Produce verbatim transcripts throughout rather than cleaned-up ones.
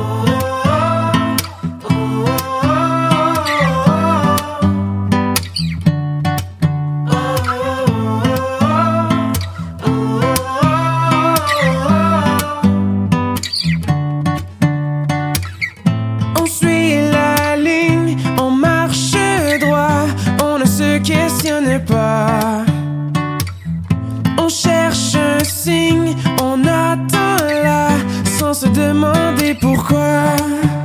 On suit la ligne, on marche droit, on ne se questionne pas. On cherche un signe, on attend là, sans se demander pourquoi.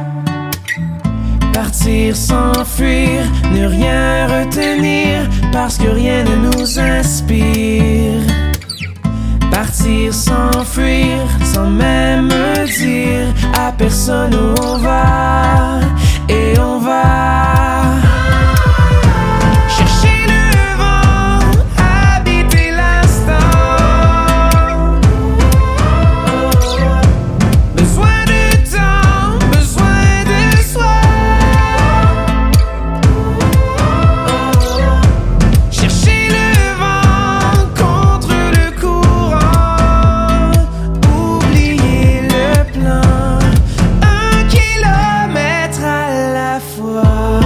Partir, s'enfuir, ne rien retenir, parce que rien ne nous inspire. Partir, s'enfuir, sans même dire à personne où on va, et on va chercher le vent, habiter l'instant. Besoin de temps, besoin de soi. Chercher le vent contre le courant, oublier le plan, un kilomètre à la fois.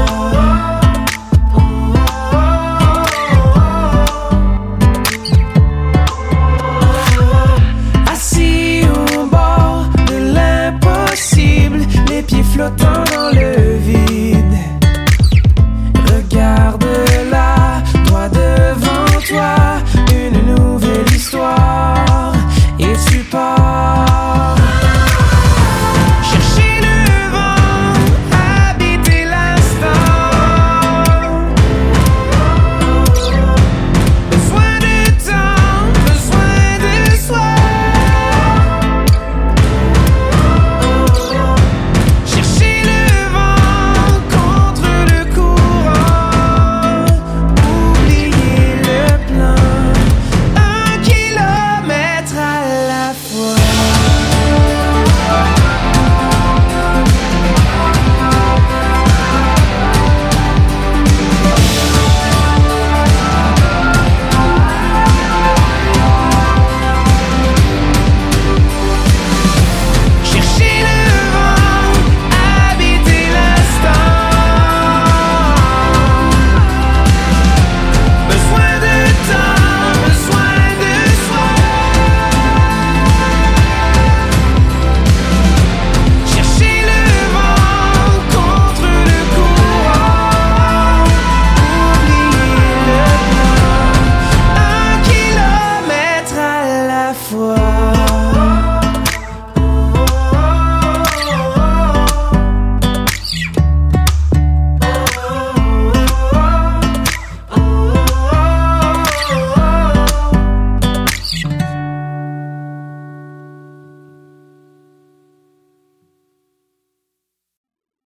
Assis au bord de l'impossible, les pieds flottants